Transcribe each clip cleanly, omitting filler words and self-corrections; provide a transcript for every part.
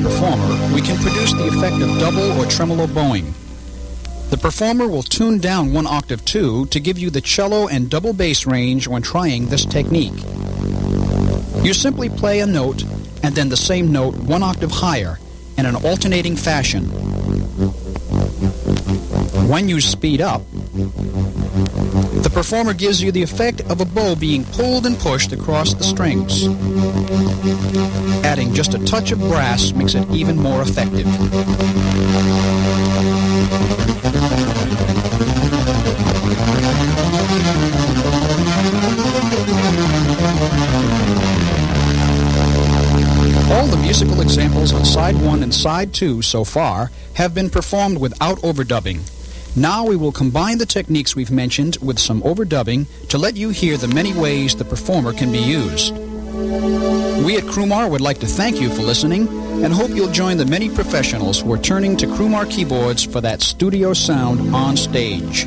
performer, we can produce the effect of double or tremolo bowing. The performer will tune down one octave too to give you the cello and double bass range when trying this technique. You simply play a note and then the same note one octave higher in an alternating fashion. When you speed up, the performer gives you the effect of a bow being pulled and pushed across the strings. Adding just a touch of brass makes it even more effective. All the musical examples on side 1 and side 2 so far have been performed without overdubbing. Now we will combine the techniques we've mentioned with some overdubbing to let you hear the many ways the performer can be used. We at Crumar would like to thank you for listening and hope you'll join the many professionals who are turning to Crumar keyboards for that studio sound on stage.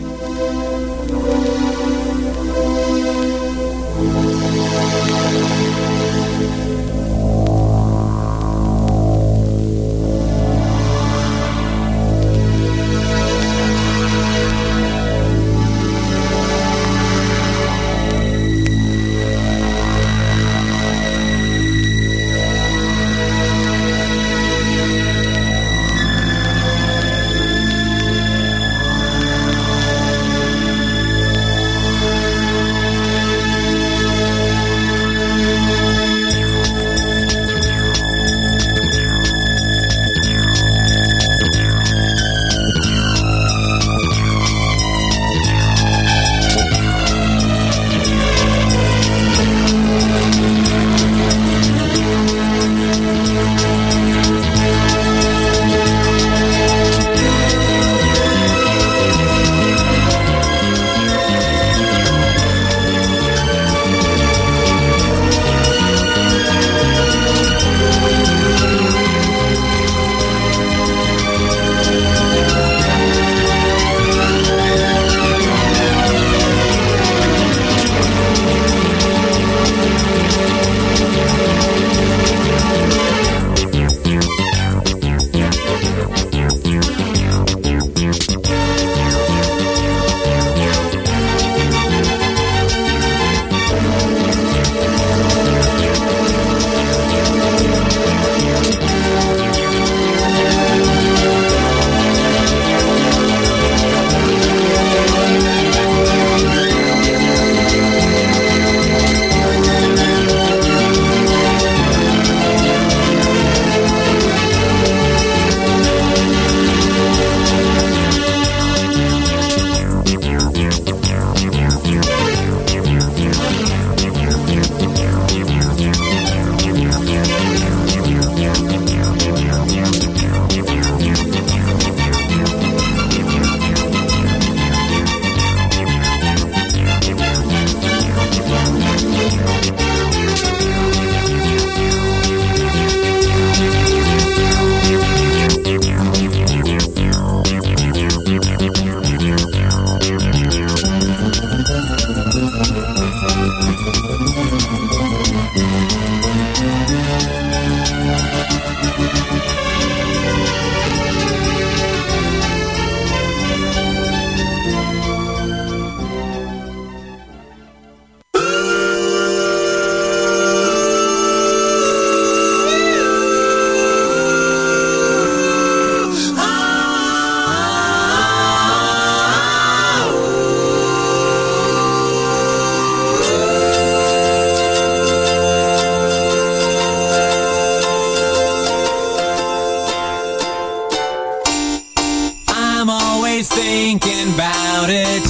thinking about it.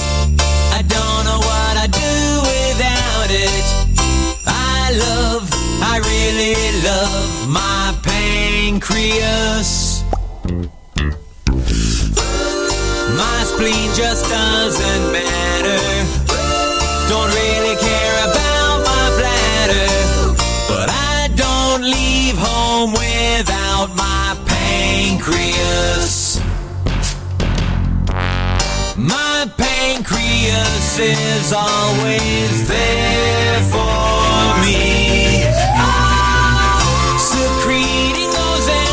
I don't know what I'd do without it. I really love my pancreas. My spleen just doesn't matter. Don't really care about my bladder. But I don't leave home without my pancreas. My pancreas is always there for me. Secreting those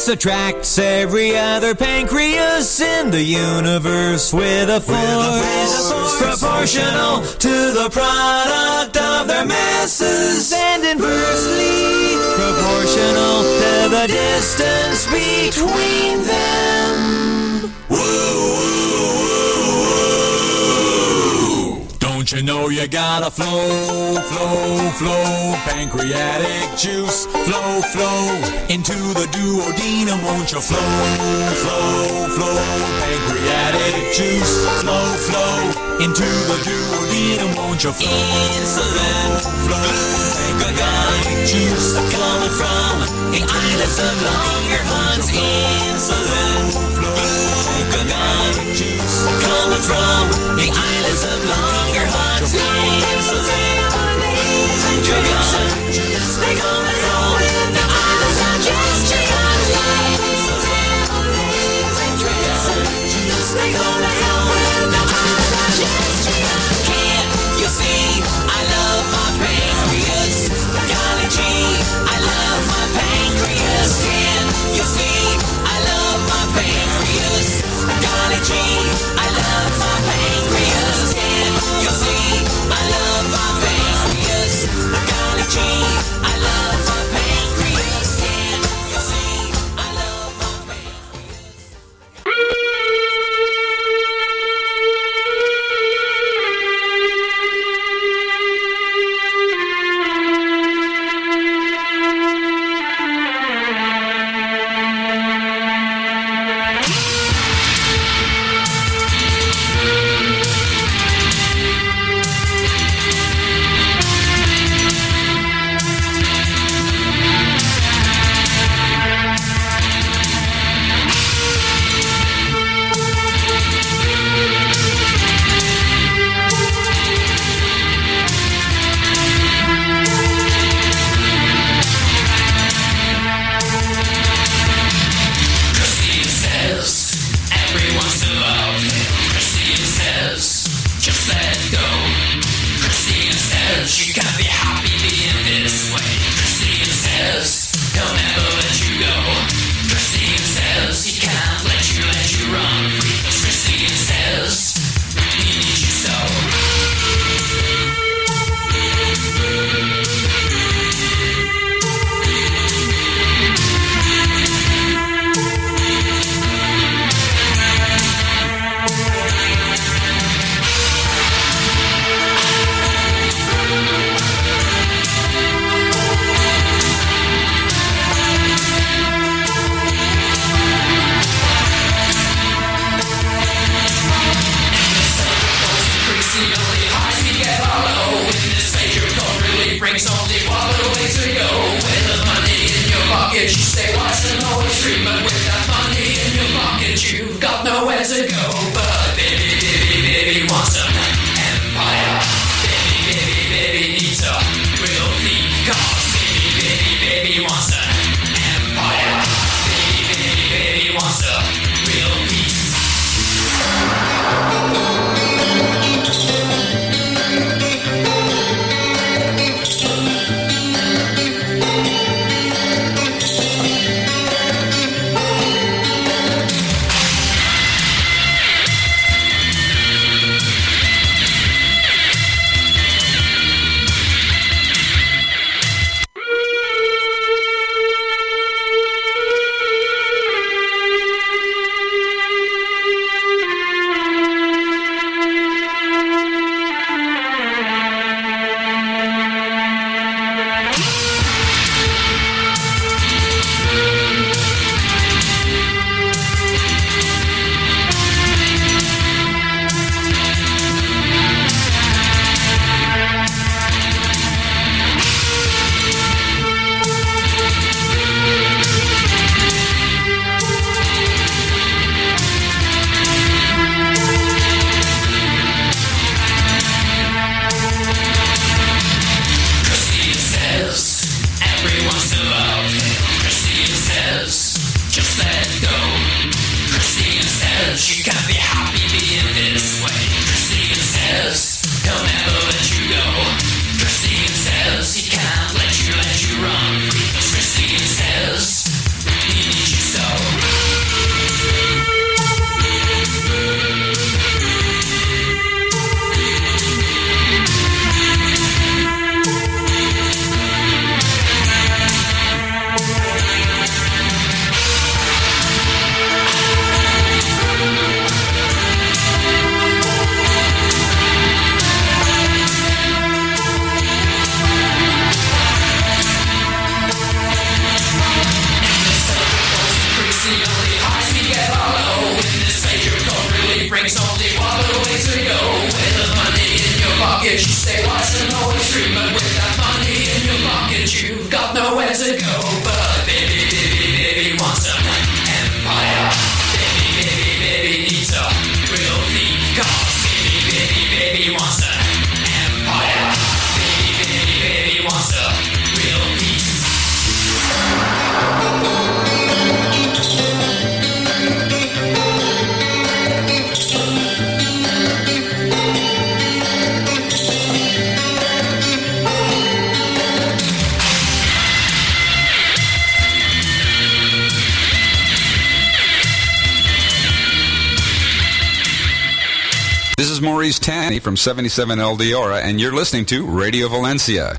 juice attracts every other pancreas in the universe with a force proportional to the product of their masses, and inversely proportional to the distance between them. Don't you know you gotta flow, flow, flow, pancreatic juice, flow, flow, into the duodenum, won't you flow, flow, flow, pancreatic juice, flow, flow, into the duodenum, won't you flow, insulin, flow, pancreatic juice, coming from the islets of Langerhans, insulin, flow, pancreatic juice, coming from the islets of Langerhans. They come from the islands of Can't you see I love my pancreas? Golly gee, I love my pancreas. Can't you see I street, but with that money in your pocket, you've got nowhere to go. But baby, baby, baby wants an empire. Baby, baby, baby needs a real thief. Cause baby, baby, baby wants an empire. Baby, baby, baby wants a real peace. This is Maurice Tanny from 77 El Diora, and you're listening to Radio Valencia.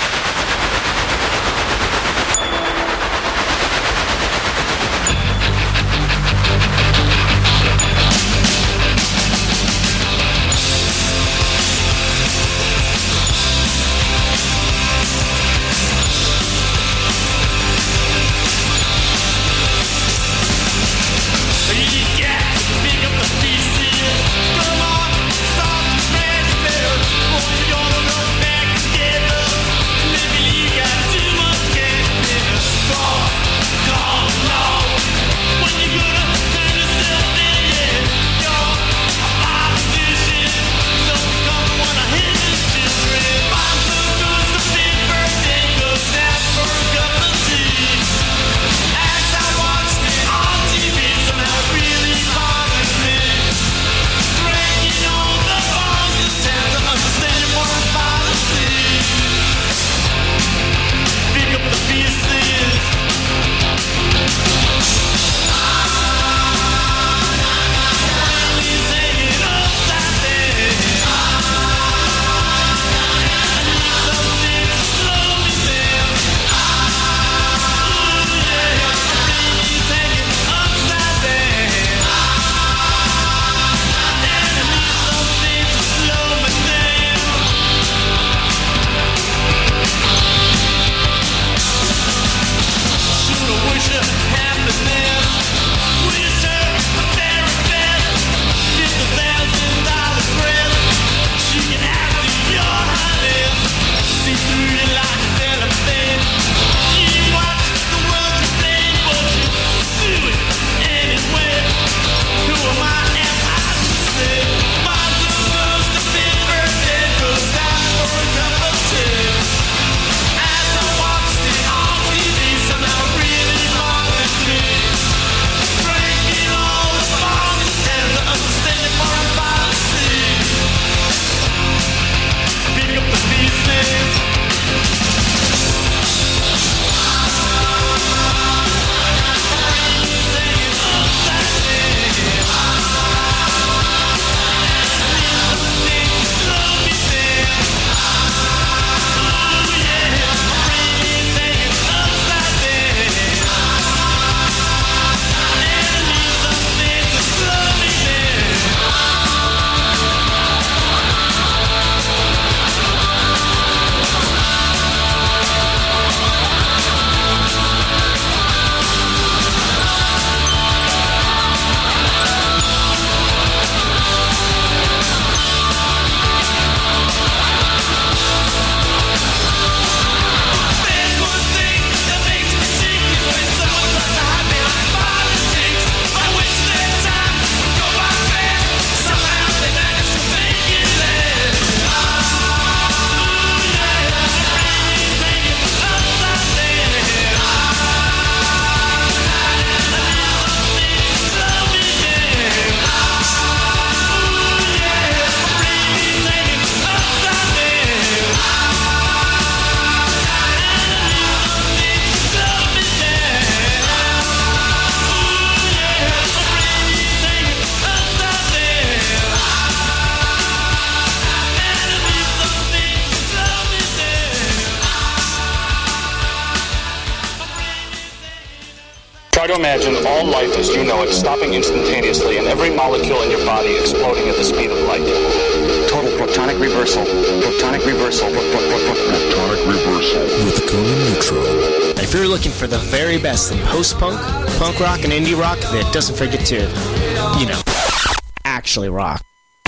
Try to imagine all life as you know it stopping instantaneously and every molecule in your body exploding at the speed of light. Total protonic reversal. Protonic reversal. Protonic reversal. With Conan Neutron. If you're looking for the very best in post-punk, punk rock, and indie rock that doesn't forget to, actually rock.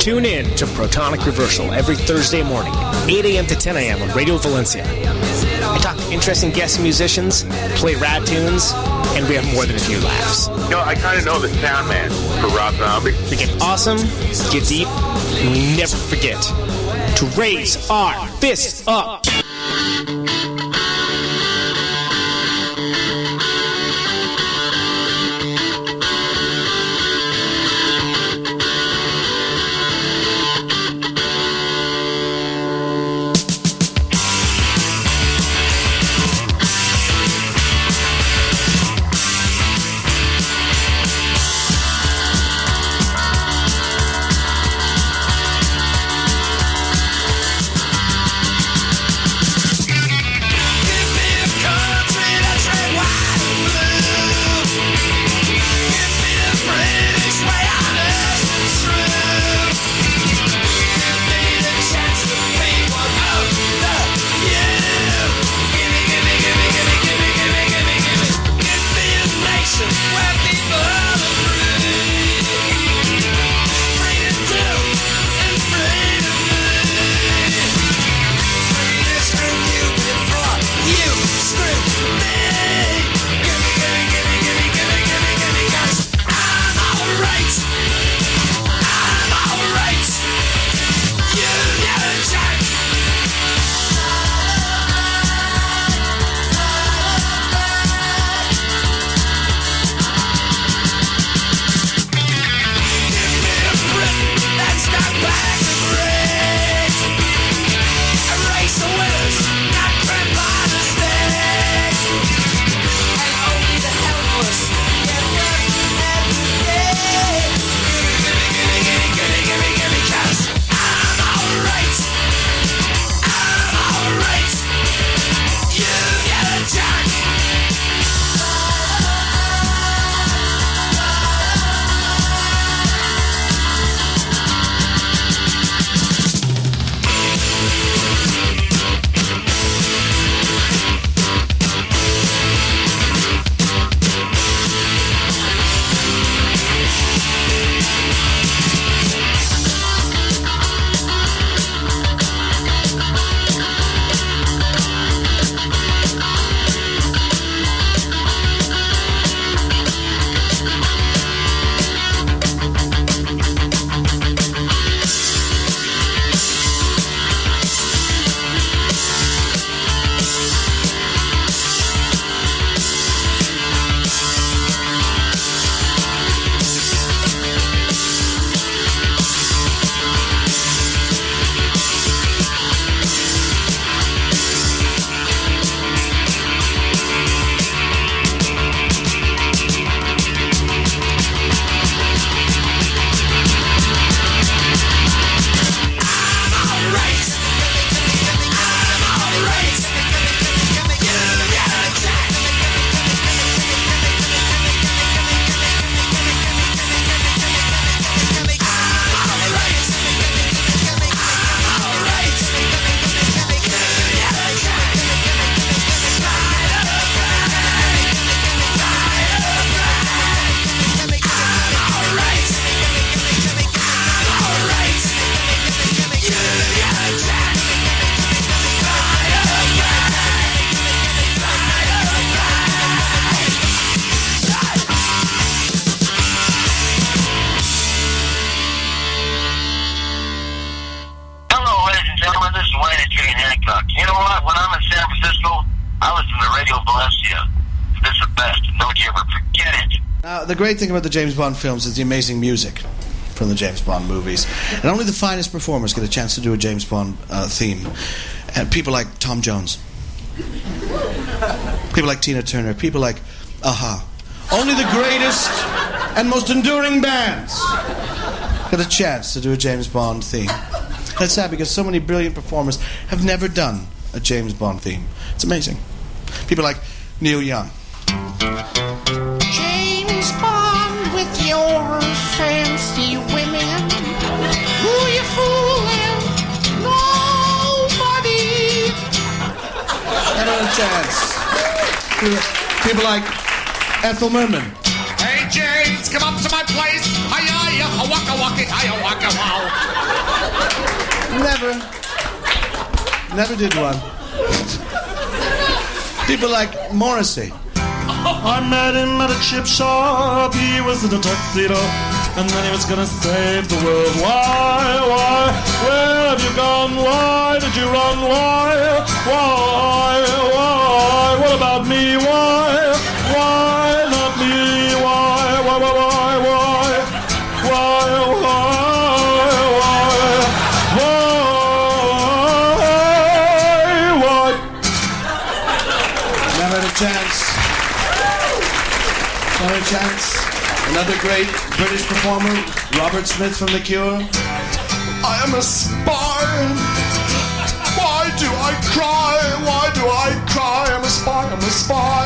Tune in to Protonic Reversal every Thursday morning, 8 a.m. to 10 a.m. on Radio Valencia. I talk to interesting guest musicians, play rad tunes, and we have more than a few laughs. You know, I kind of know the sound man for Rob Zombie. We get awesome, get deep, and we never forget to raise our fists up. The great thing about the James Bond films is the amazing music from the James Bond movies. And only the finest performers get a chance to do a James Bond theme. And people like Tom Jones. People like Tina Turner. People like Aha. Only the greatest and most enduring bands get a chance to do a James Bond theme. And it's sad because so many brilliant performers have never done a James Bond theme. It's amazing. People like Neil Young. James Bond with your fancy women. Who you fooling? Nobody. Never a chance. People like Ethel Merman. Hey, James, come up to my place. Hi-ya, waka waka, hi-ya, waka wow. Never did one. People like Morrissey. I met him at a chip shop. He was in a tuxedo, and then he was gonna save the world. Why? Where have you gone? Why did you run? Why? What about me? Why not me? Why? Never had a chance. Not a chance. Another great British performer, Robert Smith from The Cure. I am a spy. Why do I cry? Why do I cry? I'm a spy. I'm a spy.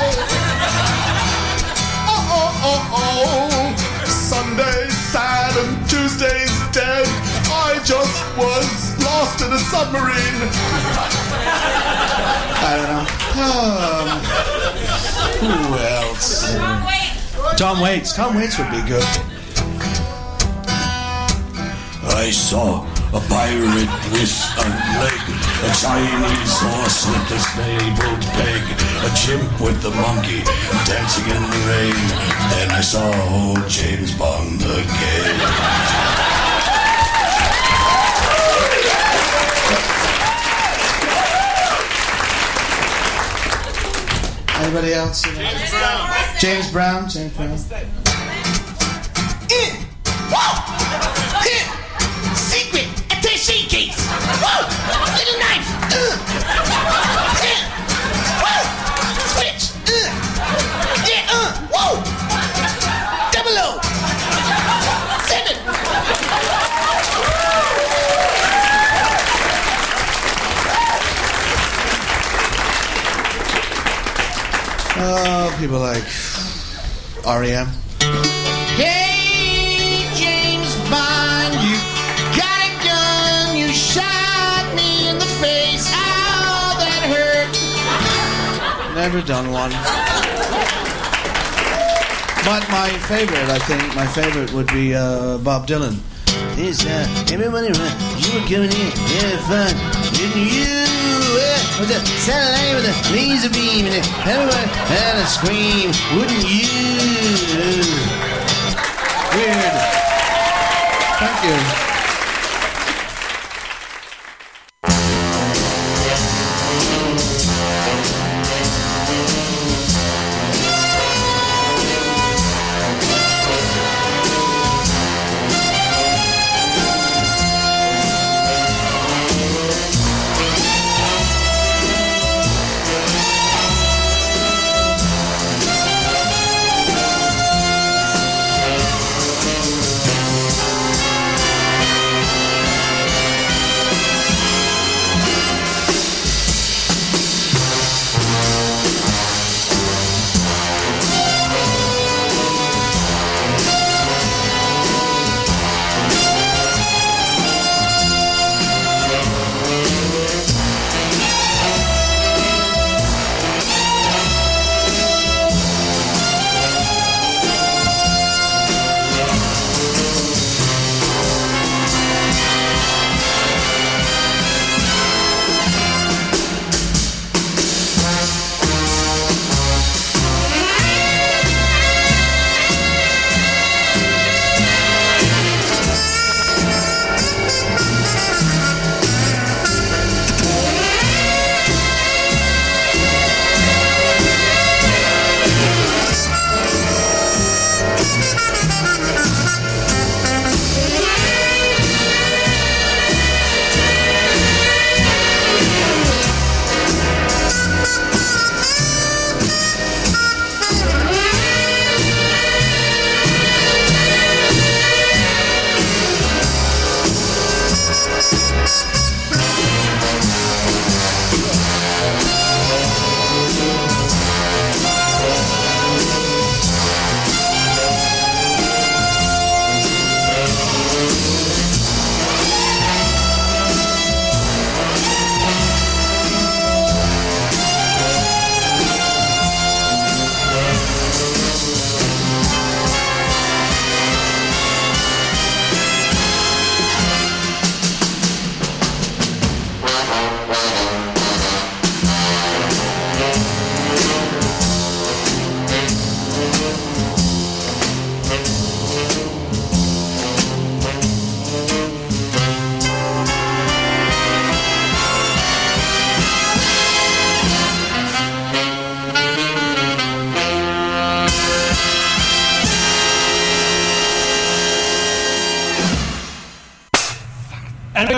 Oh. Sunday's sad and Tuesday's dead. I just was lost in a submarine. I don't know. Who else? Tom Waits. Tom Waits would be good. I saw a pirate with a leg, a Chinese horse with a stapled peg, a chimp with a monkey dancing in the rain. Then I saw old James Bond again. Anybody else? James Brown. Secret attaché case. Whoa! Little knife. Switch. Whoa! 007. Oh, people like R.E.M. Hey, James Bond, you got a gun. You shot me in the face. Ow, that hurt. Never done one. But my favorite would be Bob Dylan. This everybody run. You were coming in, yeah, fun. Didn't you? With the satellite with the laser beam and everyone had a scream. Wouldn't you? Weird. Thank you.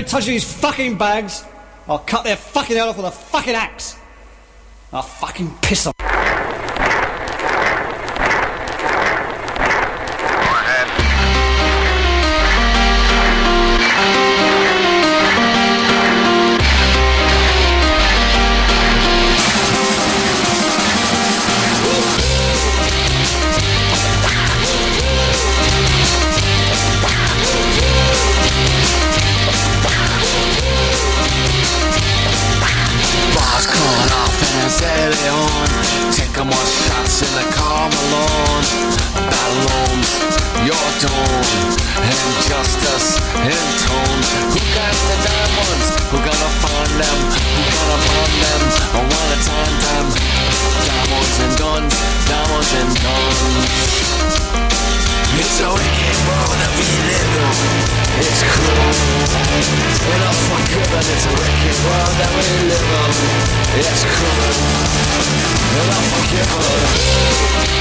touches these fucking bags, I'll cut their fucking head off with a fucking axe. I'll fucking piss them. Set it on, take more shots in the car alone. Balloons, your dome, and justice in tone. Who got the diamonds? Who gonna find them? Who gonna burn them? I wanna time them. Diamonds and guns, diamonds and guns. It's a wicked world that we live in. It's cruel, and unforgiven. It's a wicked world that we live in. It's cruel, and unforgiven.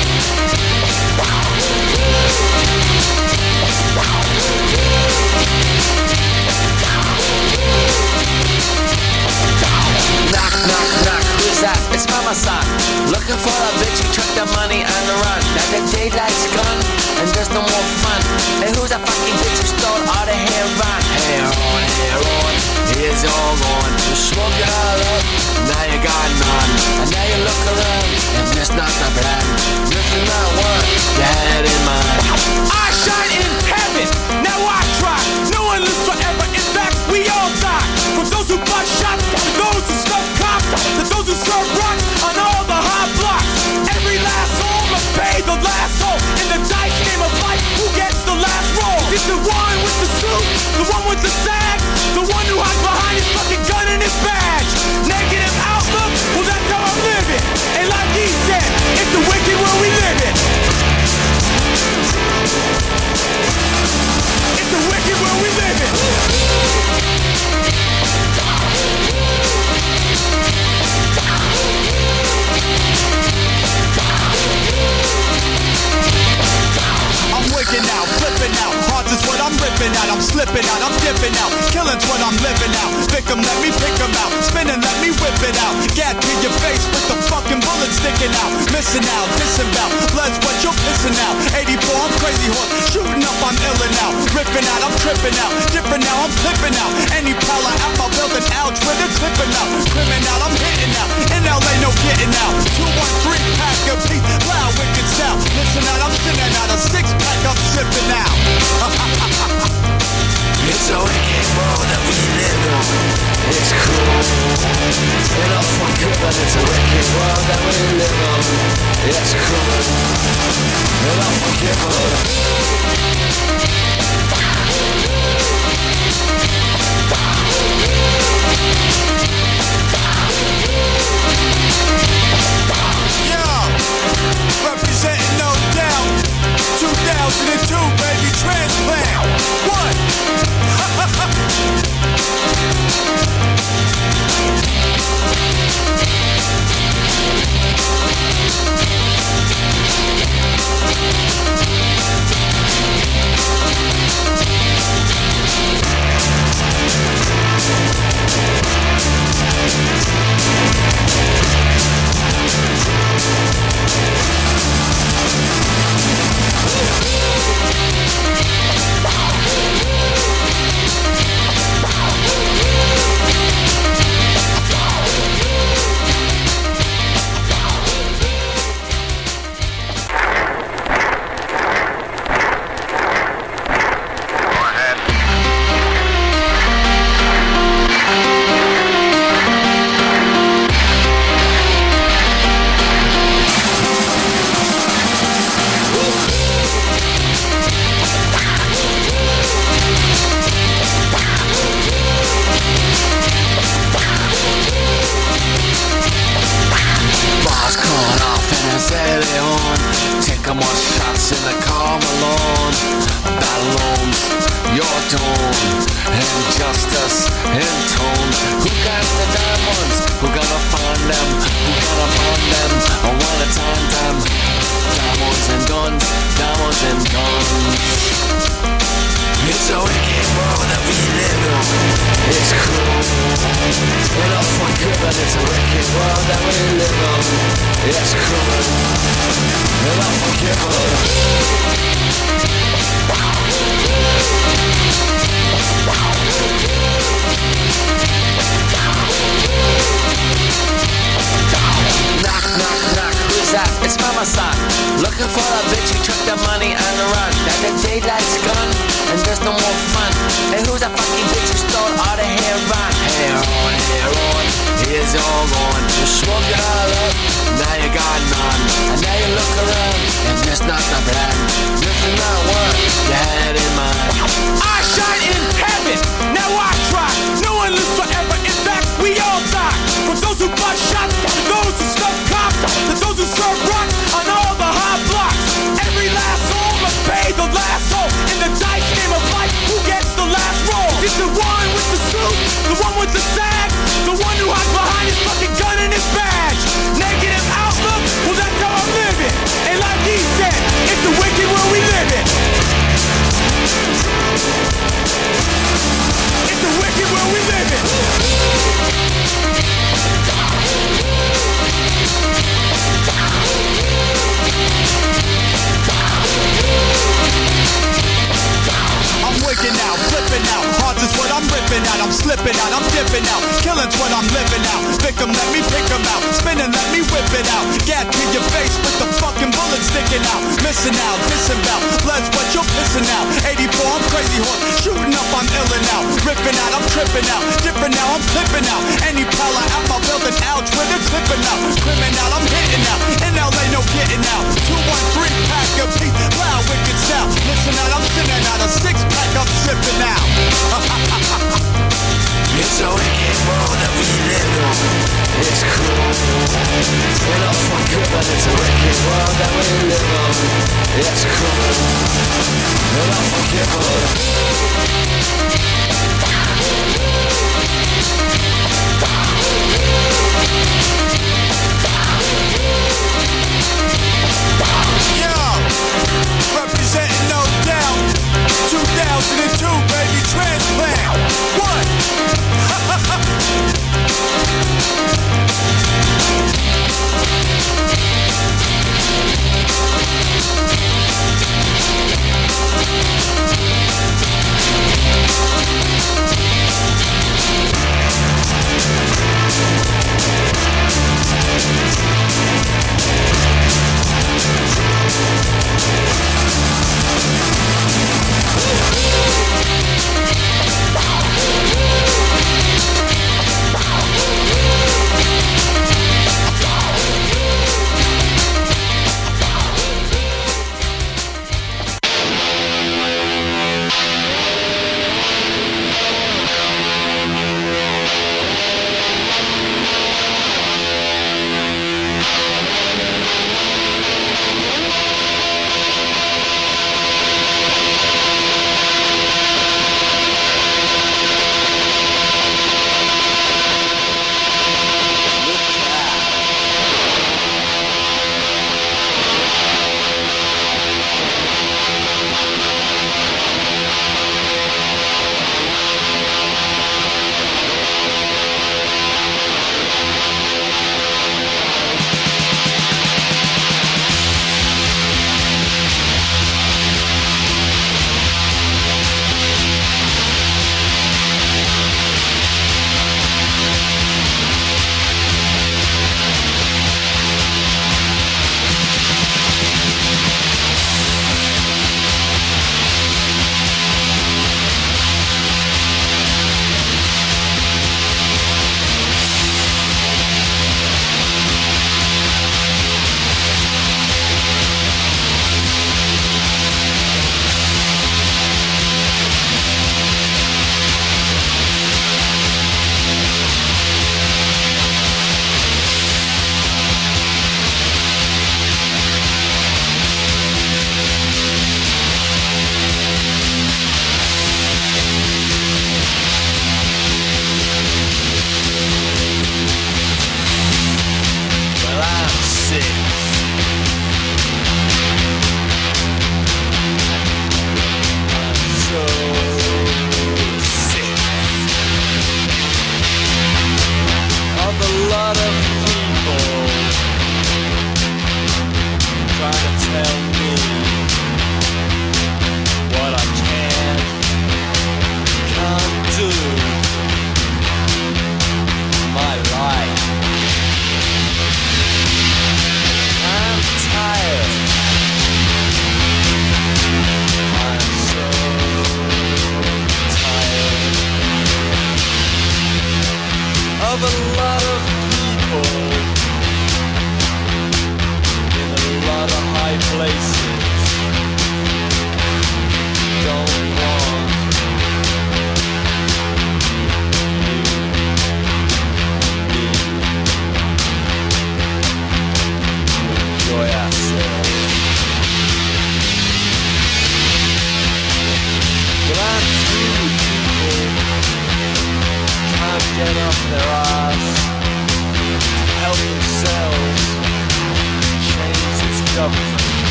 Knock, knock, knock, who's that? It's Mama Son. Looking for a bitch who took the money and the run. Now the daylight's gone, and there's no more fun. And who's that fucking bitch who stole all the heroin? Heroin, it's all gone. You smoke it all up, now you got none. And now you look around, and there's not a plan. This is not what you had in mind. I shine in heaven, now I try. No one lives forever, in fact, we all die. From those who bust shots, to those who snuff cops, to those who serve rocks on all the hot blocks. Every last soul must pay the last toll. In the dice game of life, who gets the last roll? Is it the one with the suit, the one with the sag, the one who hides behind his fucking gun and his badge? Negative outlook, well that's how I'm living. And like he said, it's the wicked world we live in. It's the wicked world we live in. I'm wicked out, flipping out. Hearts is what I'm ripping out. I'm slipping out, I'm dipping out. Killing's what I'm living out. Victim, let me pick 'em out. Spinning, let me whip it out. Gap to your face with the fucking bullet sticking out. Missing out, disavow. Blood's what you're pissing out. 84, I'm crazy horse. Shooting up, I'm illin' out. Ripping out, I'm tripping out. Different now, I'm flipping out. Any prowler out my building, ouch, with a clipping out. Crimin' out, I'm hitting out. In LA, no getting out. 213 pack of peace, loud, wicked style. Listen out, I'm sitting out. A 6-pack, I'm sipping out. It's a wicked world that we live in. It's cruel, and unforgiven. It's a wicked world that we live in. It's cruel, and unforgiven. Representing no doubt 2002, baby, transplant. What? Diamonds and guns, diamonds and guns. It's a wicked world that we live in. It's cruel. We're not for good, but it's a wicked world that we live in. It's cruel. We're not for good. Knock, knock, knock, who's that? It's Mama San. Looking for a bitch who took the money and run. Now the daylight's gone and there's no more fun. And who's that fucking bitch who stole all the heroin? Heroin, it's all gone. You smoked it all up, now you got none. And now you look around and there's not a plan. Nothing not what you had in mind. I shine in heaven, now I try. No one lives forever, in fact we all die. From those who bust shots, to those who snuff cops, to those who serve rocks on all the hot blocks. Every last soul must pay the last toll. In the dice game of life, who gets the last roll? Is it the one with the suit, the one with the sag, the one who hides behind his fucking gun and his badge? Negative outlook, well that's how I'm living. And like he said, it's a wicked world we live in. It's a wicked world we live in. I'm wicked out, flipping out. Hearts is what I'm ripping out. I'm slipping out, I'm dipping out. Killing's what I'm living out. Victim, let me pick 'em out. Spinning, let me whip it out. Gat to your face with the fucking bullet sticking out. Missing out, missing out. Blood's what you're pissing out. 84, I'm crazy horse. Shooting up, I'm illin' out. Ripping out, I'm tripping out. Different now, I'm clipping out. Any pala out my building, ouch, with a clipping out. Crimin' out, I'm hitting out. In LA, no getting out. 213 pack of peace, loud, wicked style. Listen out, I'm sitting out a 6-pack, I'm sipping out. It's a wicked world that we live in. It's cruel. We're not for good, but it's a wicked world that we live in. It's cruel. We're not for good. Yo, representing No Doubt 2002, baby, transplant. What?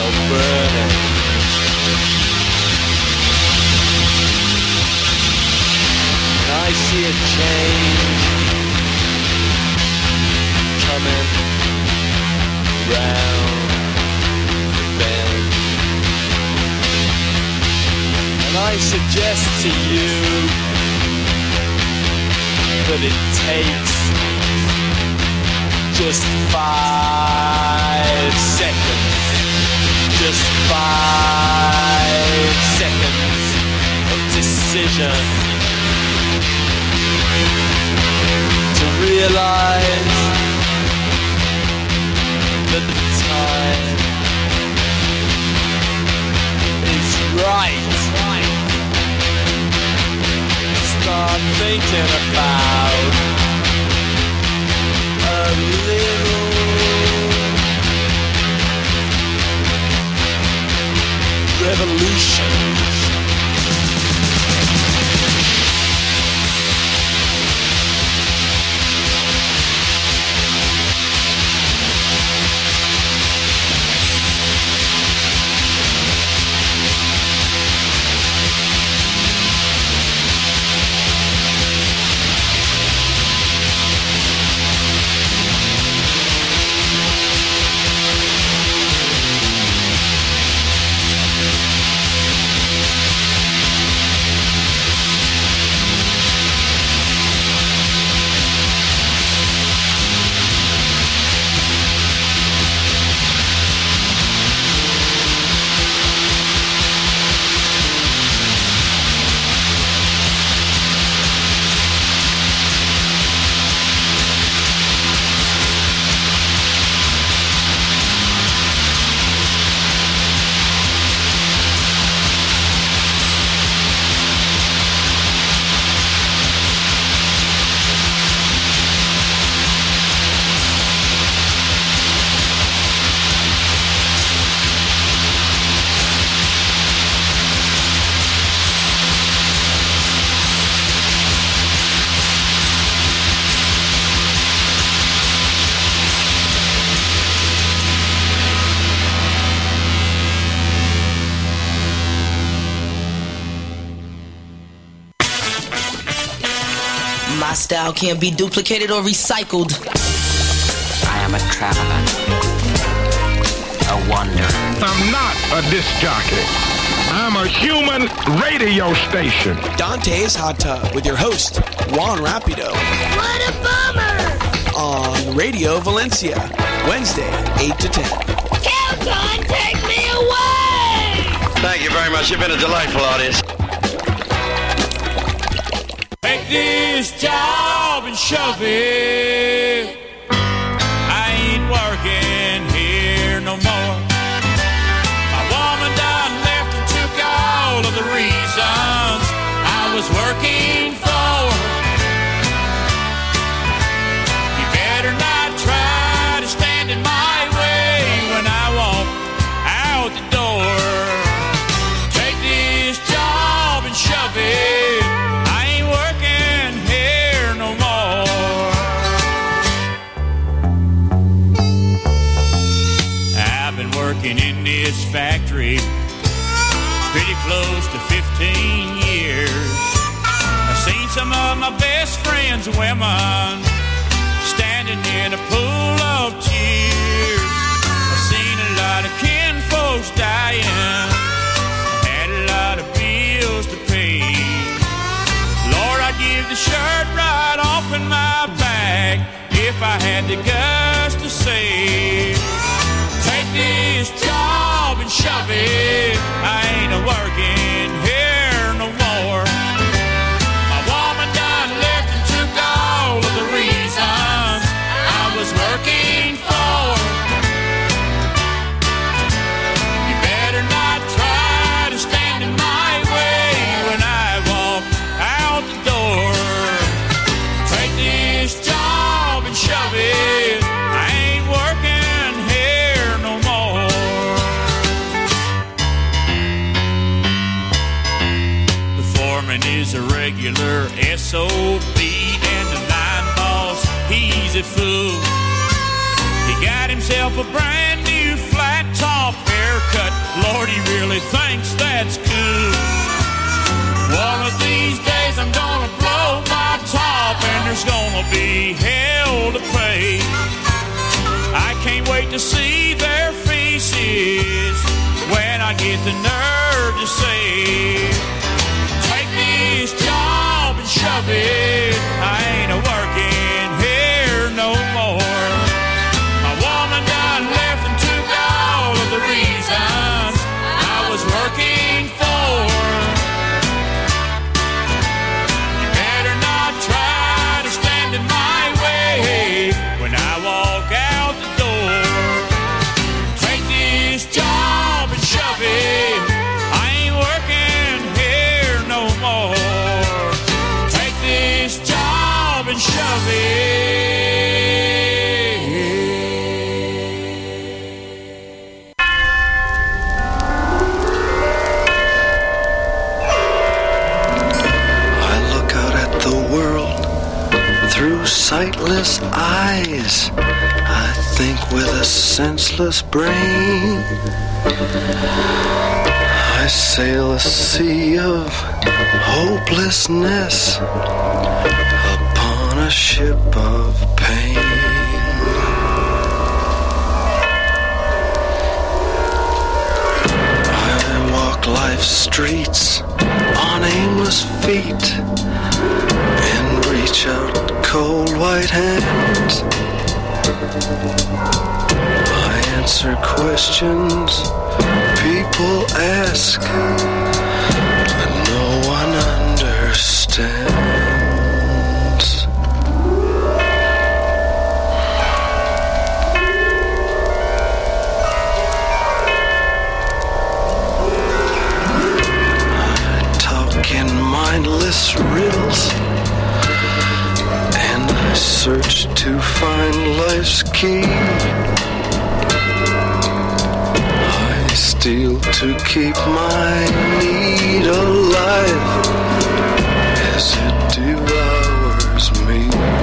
hell burning. And I see a change coming round the bend. And I suggest to you that it takes just 5 seconds. Just 5 seconds of decision to realize that the time is right. Start thinking about a little revolution. My style can't be duplicated or recycled. I am a traveler, a wanderer. I'm not a disc jockey. I'm a human radio station. Dante's Hot Tub with your host, Juan Rapido. What a bummer! On Radio Valencia, Wednesday, 8 to 10. Calton, take me away! Thank you very much. You've been a delightful audience. Take this job and shove it. I ain't working here no more. My woman done left and took all of the reasons I was working for. You better not try to stand in my way when I walk out the door. Take this job and shove it. Working in this factory pretty close to 15 years. I've seen some of my best friends' women standing in a pool of tears. I've seen a lot of kinfolks dying, had a lot of bills to pay. Lord, I'd give the shirt right off in my back if I had the guts to say, take this job and shove it. I ain't a-working here no more. My woman done left and took all of the reasons I was working for. You better not try to stand in my way when I walk out the door. Take this job and shove it. I ain't working here no more. The foreman is a regular SOB, and the line boss, he's a fool. He got himself a brand new flat top haircut haircut. Lord, he really thinks that's cool. One of these days I'm gonna blow my top and there's gonna be hell to pay. I can't wait to see their faces when I get the nerve to say, take this job and shove it. I ain't a working here no more. My woman done left and took all of the reasons I was working for. You better not try to stand in my way when I walk out the door. Take this job and shove it. I ain't working here no more. Take this job and shove it. I look out at the world through sightless eyes. I think with a senseless brain. I sail a sea of hopelessness upon a ship of pain. I walk life's streets on aimless feet and reach out cold white hands. I answer questions people ask, but no one understands. I talk in mindless riddles, and I search to find life's key. Steal to keep my need alive as it devours me.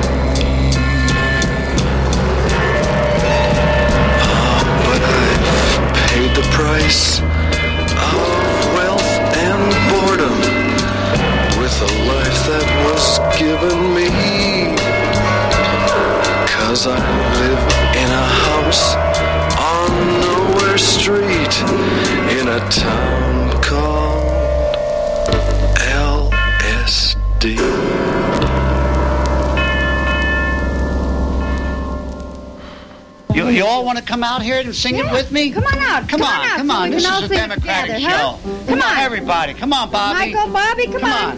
Oh, but I've paid the price of wealth and boredom with a life that was given me. 'Cause I live in a house on Nowhere Street in a town called LSD. You all want to come out here and sing it with me? Come on out. Come on, out. come on. We This can all is a sing democratic together, show. huh? Come on, everybody. Come on, Bobby. Michael, Bobby, come on.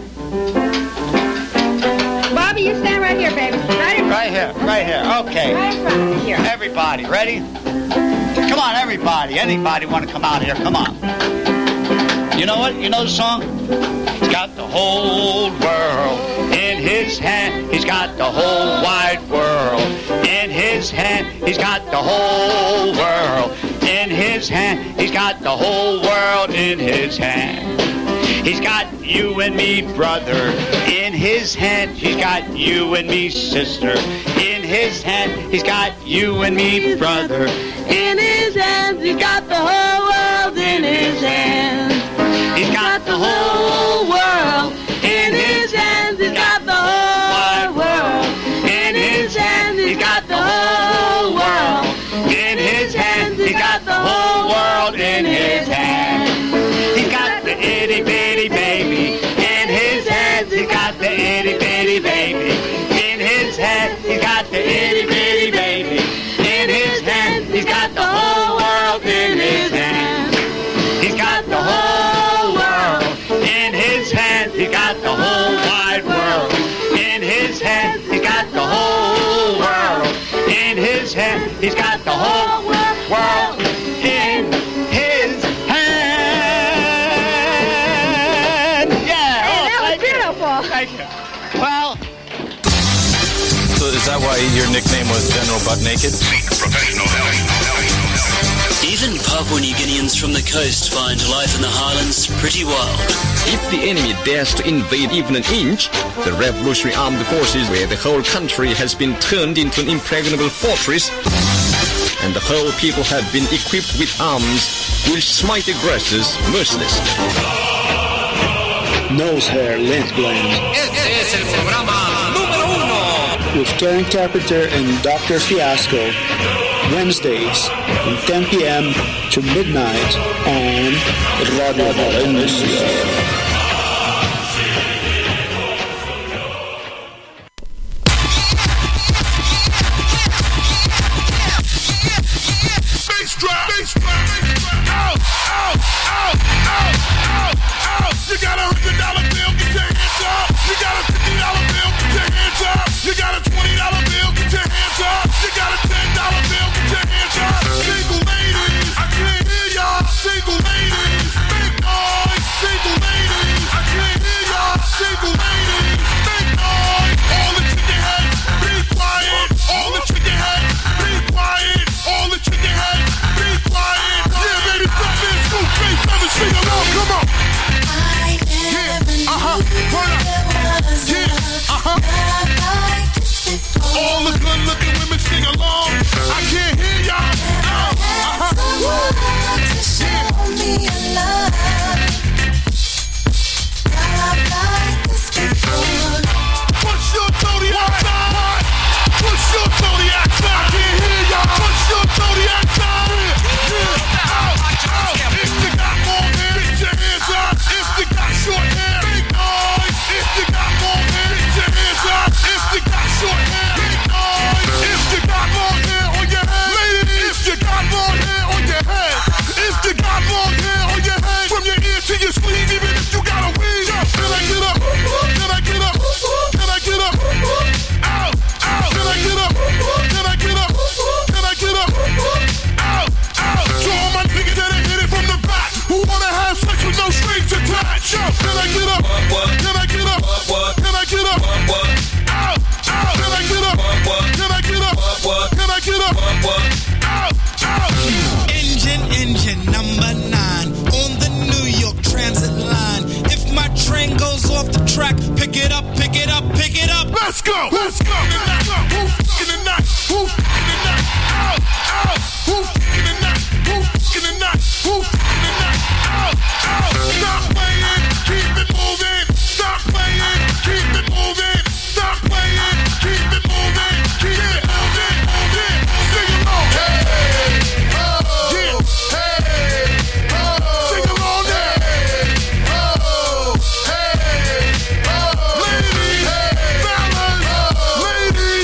Bobby, you stand right here, baby. Right in front. Right here. Okay. Right in front here. Everybody, ready? Come on, everybody. Anybody want to come out here? Come on. You know what? You know the song? He's got the whole world in his hand. He's got the whole wide world in his hand. He's got the whole world in his hand. He's got the whole world in his hand. He's got you and me, brother, in his hand. He's got you and me, sister, in his hand. He's got you and me, brother, in his hands. He's got the whole world in his hands. He's got the whole world in his hands. He's got the whole world in his hands. He's got the whole world in his hands. He's got the whole world in his hands. He's got the itty bitty baby in his hands. He's got the itty bitty baby in his hands. He's got the itty bitty baby in his hands. He's got the whole world in his hands. He's got the whole world in his hands. He's got the whole wide world in his hands. He's got the whole world in his hands. He's got the whole world in his hand. Yeah. Hey, that was beautiful. Thank you. Well. So is that why your nickname was General Butt Naked? Professional help. Even Papua New Guineans from the coast find life in the highlands pretty wild. If the enemy dares to invade even an inch, the Revolutionary Armed Forces, where the whole country has been turned into an impregnable fortress, and the whole people have been equipped with arms, will smite aggressors mercilessly. Nose hair lint gland. Este es el programa número 1 with Karen Carpenter and Dr. Fiasco. Wednesdays from 10 p.m. to midnight on Radio Valencia. You got a $100 bill, get your hands up. You got a $50 bill, get your hands up. You got a $20 bill, get your hands up. You got a $10 bill, get your hands up. Single ladies, I can't hear y'all. Single ladies, make noise. Single ladies, I can't hear y'all. Single ladies, make noise. All the chicken heads, be quiet. All the chicken heads, be quiet. All the chicken heads, be quiet. Yeah, baby, stop this. Scoop, face, never sing along. Come on. All the good-looking women sing along. I can't hear y'all. Push your zodiac side. Push your zodiac side. I can't hear y'all. Push your zodiac side. Yeah. Out. If you got long hair, get your hands up. If you got short hair, make noise. If you got long hair, get your hands up. If you got short hair, make noise. If you got long hair on your head, ladies. If you got long hair on your head, if you got long hair on your head, from your ear to your sleeve, even if you got a weave. Can I get up? Can I get up? Can I get up? Out. Can I get up? Can I get up? Can I get up? Out. To all my niggas that hit it from the back, who wanna have sex with no strings attached. Yo, can I get up? Can I get up? Can I get up? Out. Can I get up? Can I get up? Can I get up? Out. Engine number 9 on the New York Transit line. If my train goes off the track, pick it up, pick it up, pick it up. Let's go. Let's go. Who's in the night? Who's in the night? Out. Who's in the night? Who's in the night? Who's in the night? Out. Stop playing, keep it moving. Stop playing, keep it moving. Stop playing, keep it moving. Keep it moving, moving. Sing along. Hey, oh, yeah. Hey, oh, sing along there. Hey, oh, hey, oh, ladies, fellas, ladies.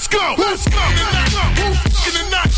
Let's go. Let's go. Who's in the night?